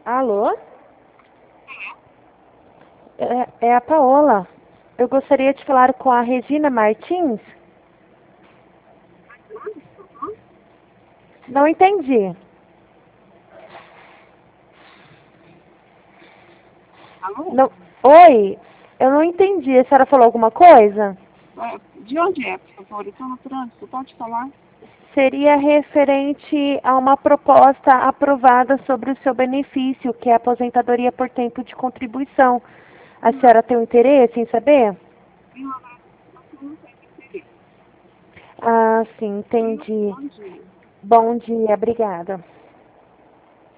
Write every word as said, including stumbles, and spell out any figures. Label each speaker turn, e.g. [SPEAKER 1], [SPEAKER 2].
[SPEAKER 1] Alô? É, é a Paola. Eu gostaria de falar com a Regina Martins. Não entendi.
[SPEAKER 2] Alô?
[SPEAKER 1] Não... Oi, eu não entendi. A senhora falou alguma coisa?
[SPEAKER 2] É, de onde é, por favor? Eu estou no trânsito, pode falar?
[SPEAKER 1] Seria referente a uma proposta aprovada sobre o seu benefício, que é a aposentadoria por tempo de contribuição. A senhora tem um interesse em saber?
[SPEAKER 2] Eu não tenho interesse.
[SPEAKER 1] Ah, sim,
[SPEAKER 2] Tenha um
[SPEAKER 1] entendi.
[SPEAKER 2] bom dia.
[SPEAKER 1] Bom dia, obrigada.